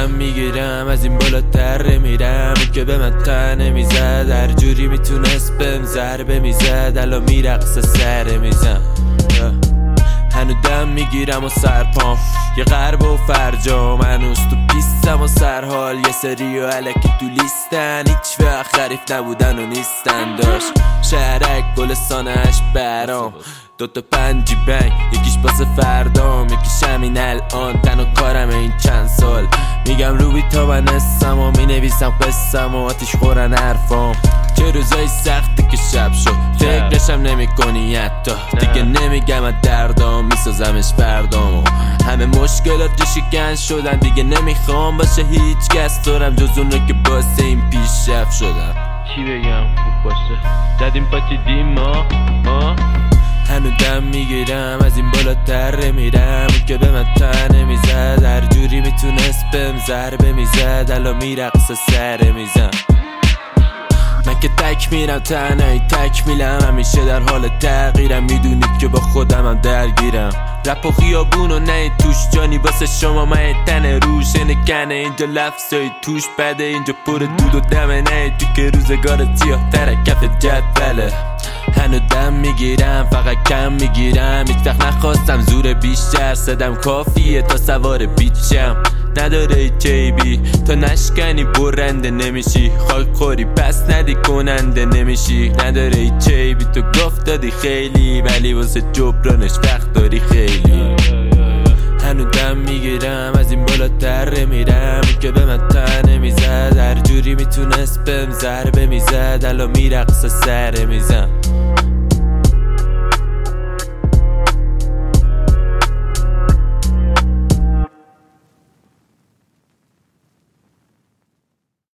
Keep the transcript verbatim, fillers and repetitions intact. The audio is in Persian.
دم میگیرم از این بالاتر میرم، اون که به من تنه میزد هر جوری میتونست بهم ضربه میزد، الان میرقصه سر میزم. هنو دم میگیرم و سرپام یه غرب و فرجام، هنوز تو پیستم و سرحال یه سری و علکی تو لیستن، هیچ وقت خریف نبودن و نیستن. داشت شهرک گلستانش برام دوتا پنجی بنگ، یکیش باسه فردام یکیش همین الان، تن و کارم این چند سال میگم روبی تا من اسم و مینویسم قسم و آتیش خورن حرفام. چه روزای سختی که شب شد فکرشم نمی کنی حتی دیگه، نمیگم از دردام میسازمش فردامو، همه مشکلات شکن شدن دیگه، نمیخوام باشه هیچ کس دارم جز اون رو که باسه این پیشرفت شدم. چی بگم خوب باشه زدیم پاتیدیم ما ما هنو دم میگیرم از این بالاتر میرم، اون که به من تنه میزد هر جوری میتونست بهم ضربه میزد، الان میرقصه سر میزم. من که تک میرم تنهایی تک میلم، همیشه در حال تغییرم، میدونید که با خودمم درگیرم. رپ و خیابون و نه توش جانی واسه شما من تن روش نکنه، اینجا لفظای توش بده، اینجا پر دود و دمه نه تو که روزگار سیاه تره کف جدوله. هنو دم میگیرم فقط کم میگیرم، هیچ وقت نخواستم زور بیشتر، صدم کافیه تا سوار بیچم، نداره هیچ عیبی تا نشکنی برنده نمیشی، خاک خوری پس ندی کننده نمیشی، نداره هیچ عیبی تو گفت دادی خیلی ولی واسه جبرانش وقت داری خیلی. هنو دم میگیرم از این بالاتر میرم، که به من تنه میزد هر جوری میتونست بهم ضربه میزد، الان میرقصه سر میزم.